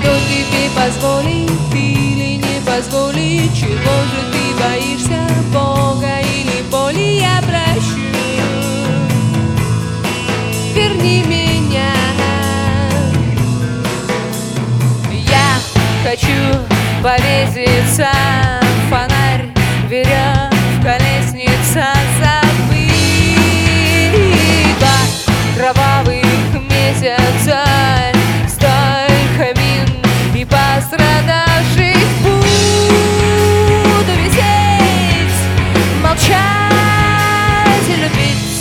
Кто тебе позволит или не позволит? Чего же ты боишься, Бога или боли? Я прощу, верни меня. Я хочу повеситься, фонарь, веревка, лестница, забыть кровавых месяца, сталь, камин и пострадавших. Буду висеть, молчать и любить.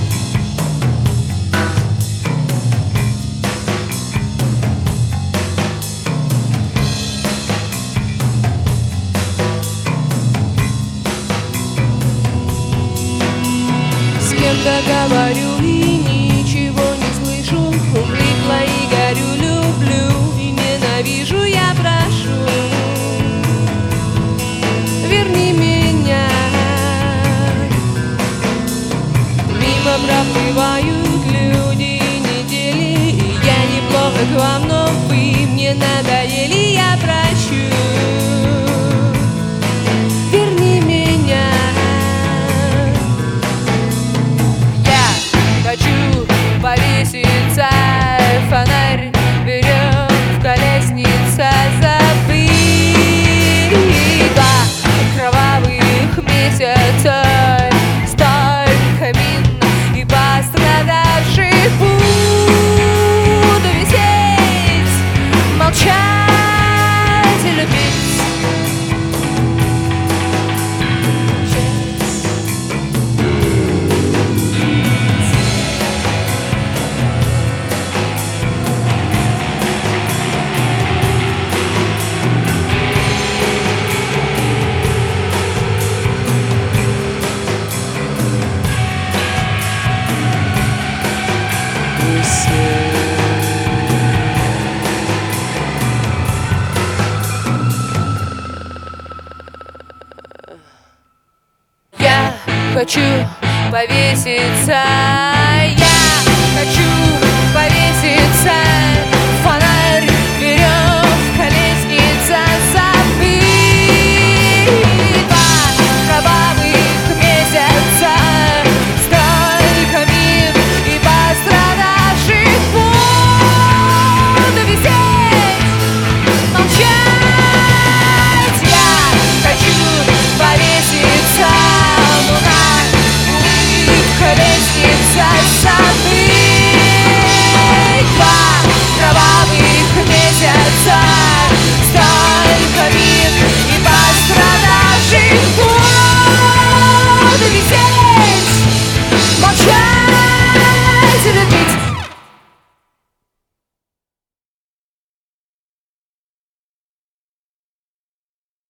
С кем-то говорю и ничего не слышу, влипла и горю, люблю и ненавижу. Я прошу, верни меня. Мимо проплывают люди и недели, и я неплохо к вам, но вы мне надоели. Я прощу, верни меня. Хочу повеситься, фонарь, веревка, лестница, забыть кровавых месяца, сталь, камин и пострадавших. Буду висеть, молчать и любить. Я хочу повеситься, я хочу повеситься, фонарь, веревка, лестница, забыть кровавых месяца, сталь, камин и пострадавших. Буду висеть, молчать. Я хочу повеситься, луна, улыбка, лестница, забыть кровавых месяца, сталь, камин